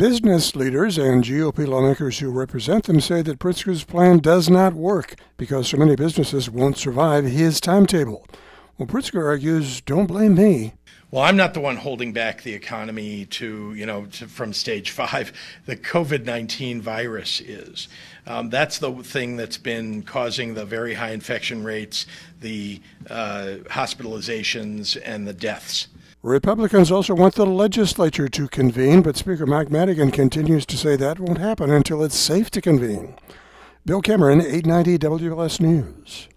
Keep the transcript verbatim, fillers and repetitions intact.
Business leaders and G O P lawmakers who represent them say that Pritzker's plan does not work because so many businesses won't survive his timetable. Well, Pritzker argues, don't blame me. Well, I'm not the one holding back the economy to, you know, to, from stage five. The COVID nineteen virus is. Um, that's the thing that's been causing the very high infection rates, the uh, hospitalizations, and the deaths. Republicans also want the legislature to convene, but Speaker Mike Madigan continues to say that won't happen until it's safe to convene. Bill Cameron, eight ninety W L S News.